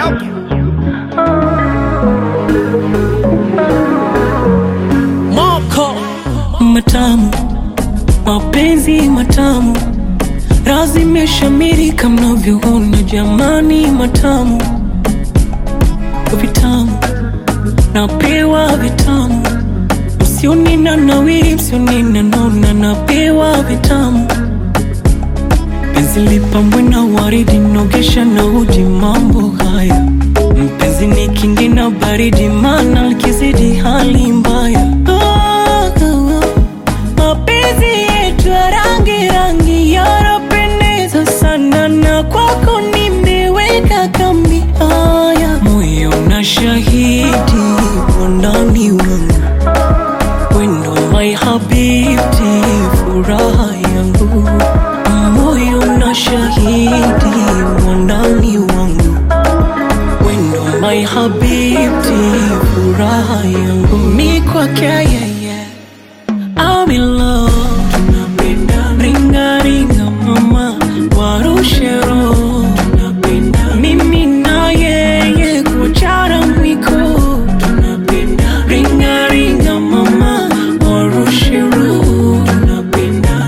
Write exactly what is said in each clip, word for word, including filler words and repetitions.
help you. Moko matamu, mapenzi matamu, razi imeshamiri kama mnavyoona jamani, matamu vitamu, napewa vitamu, msioni na nawiri, msioni na nona, napewa vitamu. Penzi lipambwe na waridi, nogesha na uji, mambo haya. Mpenzi ni kingi na baridi, maana likizidi hali mbaya. Oh, oh, oh. Mapenzi yetu ya rangi rangi yanapendeza sana, na kwako nimeweka kambi. Haya, moyo na shahidi ndani wangu, wendo my habibti, furaha yangu. Moyo na shahidi ndani wangu, wendo my habibti, furaha yangu. Mi kwake yeye, I'm in love. Tunapenda ringa ringa mama, warushe roho. Tunapenda mimi na yeye, kuchara mwiko. Tunapenda ringa ringa mama, warushe roho. Tunapenda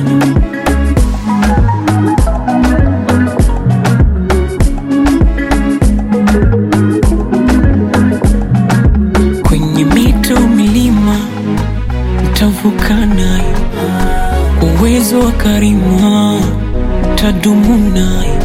kwenye mito milima, nitavuka nayo, uwezo wa karima tadumu nayo.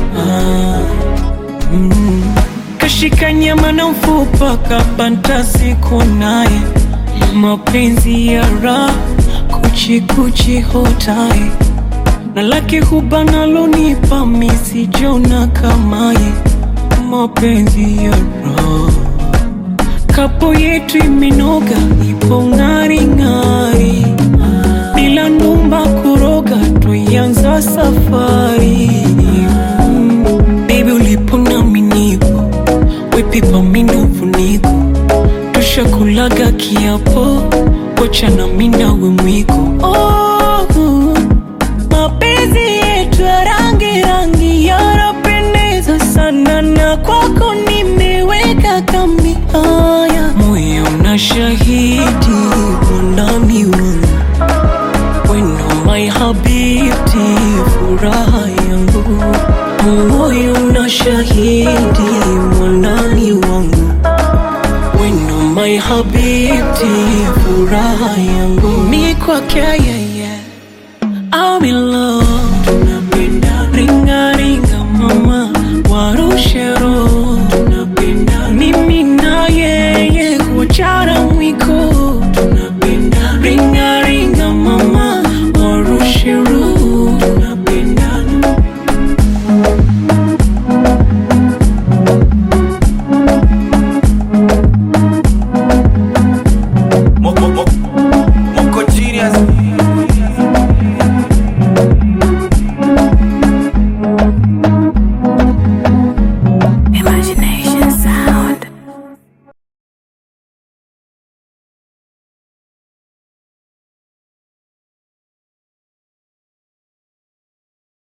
mm. Kashika nyama na mfupa, kabanta siku naye, mapenzi ya raha, kuchi kuchi hotaye, na laki huba nalonipa misijona kamaye, mapenzi ya raha. Kapo yetu imenoga, ipo ngari ngari, bila numba kuroga, tuianza safari. mm. Baby ulipo nami nipo, wepipa minofu niko, tushakulaga kiapo, wacha na minawe mwiko. Oh, uh, mapenzi yetu ya rangi rangi yanapendeza sana, na kwako nimeweka kambi. Haya, moyo na shahidi ndani wangu, wendo my habibti, furaha yangu. Moyo na shahidi ndani wangu, wendo my habibti, furaha yangu. Mi kwake yeye, I'm in love.